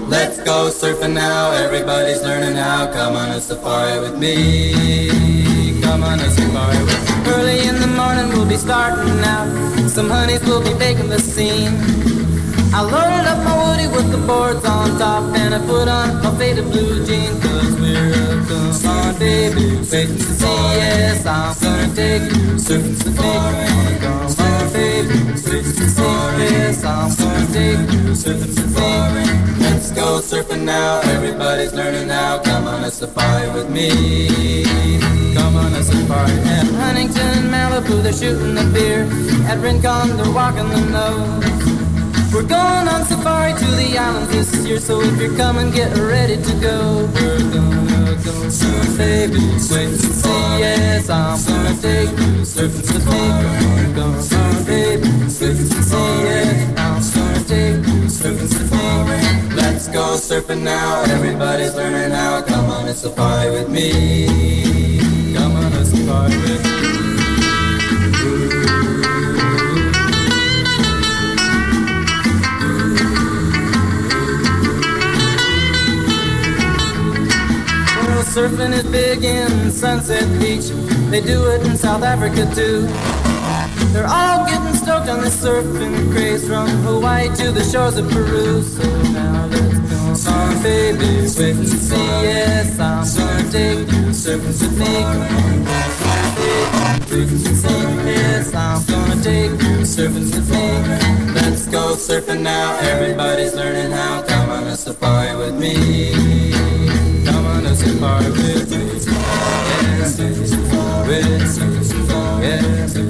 Let's go surfing now, everybody's learning how. Come on a safari with me. Come on a safari with me. Early in the morning we'll be starting out. Some honeys will be making the scene. I loaded up my woody with the boards on top, and I put on my faded blue jeans. Cause we're a come on baby, waiting to see. Yes, I'm gonna take you surfing safari. Come on baby, waiting to see. Yes, I'm gonna take you surfing safari. Let's go surfing now, everybody's learning how. Come on a safari with me. Come on a safari. At Huntington and Malibu they're shooting the beer. At Rincon they're walking the nose. We're going on safari to the islands this year, so if you're coming, get ready to go. We're gonna go surf, baby, wait and see. Yes, I'm gonna take you surfing with me. We're gonna surf, baby, wait and see. Yes, I'm gonna take you surfing with me. Let's go surfing now, everybody's learning how. Come on a safari with me. Come on a safari with me. Surfing is big in Sunset Beach. They do it in South Africa too. They're all getting stoked on the surfing craze, from Hawaii to the shores of Peru. So now let's go on, baby, wait and see. Yes, I'm gonna take you surfing with me. Come on, baby, wait and see. Yes, I'm gonna take you surfing with me. Let's go surfing now, everybody's learning how. Come on a safari with me. Come on a safari with me. Yes, with me. Yes,